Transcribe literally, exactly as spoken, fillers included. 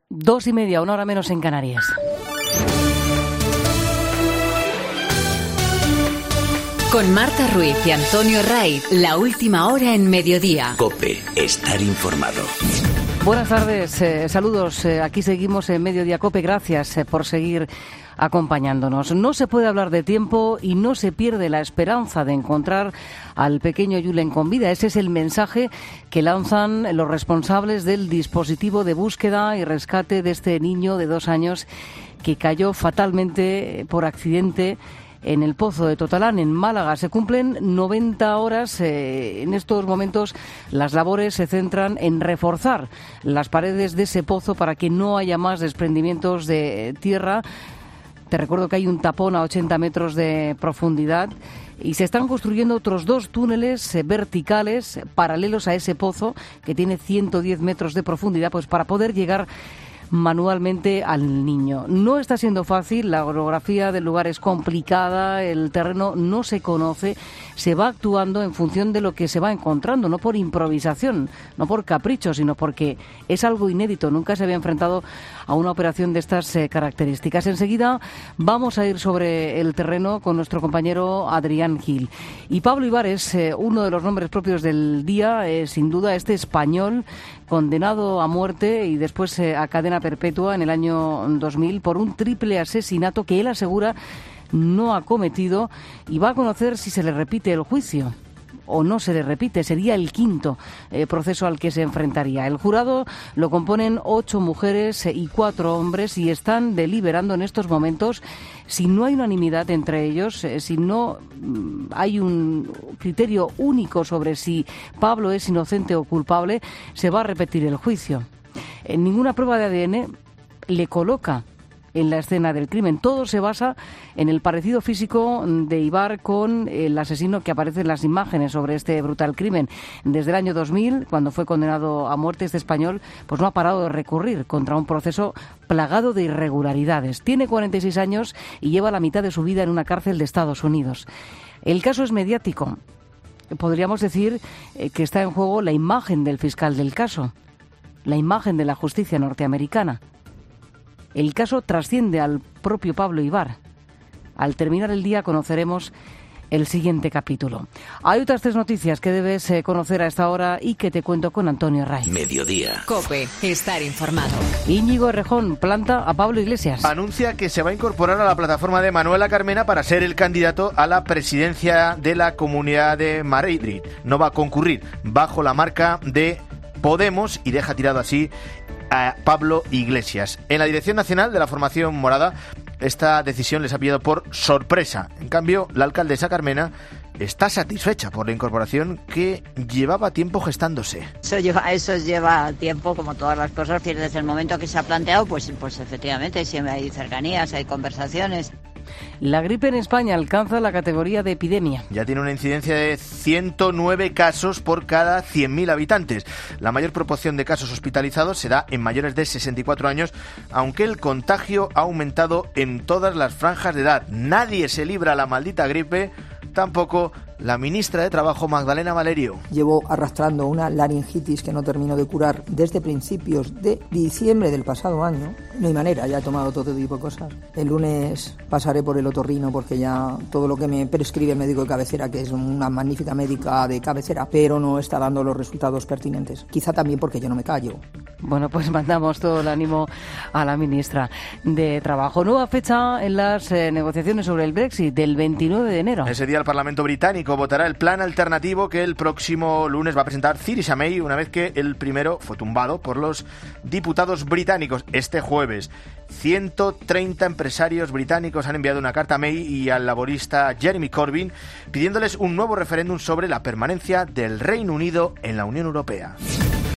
Dos y media, una hora menos en Canarias. Con Marta Ruiz y Antonio Raiz, la última hora en Mediodía. COPE, estar informado. Buenas tardes, eh, saludos. Eh, aquí seguimos en Mediodía COPE. Gracias eh, por seguir acompañándonos. No se puede hablar de tiempo y no se pierde la esperanza de encontrar al pequeño Julen con vida. Ese es el mensaje que lanzan los responsables del dispositivo de búsqueda y rescate de este niño de dos años que cayó fatalmente por accidente en el Pozo de Totalán, en Málaga. Se cumplen noventa horas. Eh, en estos momentos las labores se centran en reforzar las paredes de ese pozo para que no haya más desprendimientos de tierra. Te recuerdo que hay un tapón a ochenta metros de profundidad y se están construyendo otros dos túneles eh, verticales paralelos a ese pozo que tiene ciento diez metros de profundidad, pues para poder llegar manualmente al niño. No está siendo fácil, la orografía del lugar es complicada, el terreno no se conoce, se va actuando en función de lo que se va encontrando, no por improvisación, no por capricho, sino porque es algo inédito, nunca se había enfrentado a una operación de estas eh, características. Enseguida vamos a ir sobre el terreno con nuestro compañero Adrián Gil. Y Pablo Ibar es eh, uno de los nombres propios del día, eh, sin duda este español condenado a muerte y después eh, a cadena perpetua en el año dos mil por un triple asesinato que él asegura no ha cometido, y va a conocer si se le repite el juicio o no se le repite. Sería el quinto eh, proceso al que se enfrentaría. El jurado lo componen ocho mujeres y cuatro hombres y están deliberando en estos momentos. Si no hay unanimidad entre ellos, eh, si no mm, hay un criterio único sobre si Pablo es inocente o culpable, se va a repetir el juicio. En ninguna prueba de A D N le coloca en la escena del crimen. Todo se basa en el parecido físico de Ibar con el asesino que aparece en las imágenes sobre este brutal crimen. Desde el año dos mil, cuando fue condenado a muerte, este español pues no ha parado de recurrir contra un proceso plagado de irregularidades. Tiene cuarenta y seis años y lleva la mitad de su vida en una cárcel de Estados Unidos. El caso es mediático. Podríamos decir eh, que está en juego la imagen del fiscal del caso, la imagen de la justicia norteamericana. El caso trasciende al propio Pablo Ibar. Al terminar el día conoceremos el siguiente capítulo. Hay otras tres noticias que debes eh, conocer a esta hora y que te cuento con Antonio Raiz. Mediodía. COPE, estar informado. Íñigo Errejón planta a Pablo Iglesias. Anuncia que se va a incorporar a la plataforma de Manuela Carmena para ser el candidato a la presidencia de la Comunidad de Madrid. No va a concurrir bajo la marca de Podemos y deja tirado así a Pablo Iglesias. En la dirección nacional de la formación morada, esta decisión les ha pillado por sorpresa. En cambio, la alcaldesa Carmena está satisfecha por la incorporación que llevaba tiempo gestándose. Eso lleva, eso lleva tiempo, como todas las cosas, desde el momento que se ha planteado, pues, pues efectivamente siempre hay cercanías, hay conversaciones. La gripe en España alcanza la categoría de epidemia. Ya tiene una incidencia de ciento nueve casos por cada cien mil habitantes. La mayor proporción de casos hospitalizados se da en mayores de sesenta y cuatro años, aunque el contagio ha aumentado en todas las franjas de edad. Nadie se libra la maldita gripe, tampoco la ministra de Trabajo, Magdalena Valerio. Llevo arrastrando una laringitis que no termino de curar desde principios de diciembre del pasado año. No hay manera, ya he tomado todo tipo de cosas. El lunes pasaré por el otorrino porque ya todo lo que me prescribe el médico de cabecera, que es una magnífica médica de cabecera, pero no está dando los resultados pertinentes. Quizá también porque yo no me callo. Bueno, pues mandamos todo el ánimo a la ministra de Trabajo. Nueva fecha en las eh, negociaciones sobre el Brexit, del veintinueve de enero. Ese día el Parlamento británico votará el plan alternativo que el próximo lunes va a presentar Theresa May, una vez que el primero fue tumbado por los diputados británicos este jueves. ciento treinta empresarios británicos han enviado una carta a May y al laborista Jeremy Corbyn pidiéndoles un nuevo referéndum sobre la permanencia del Reino Unido en la Unión Europea.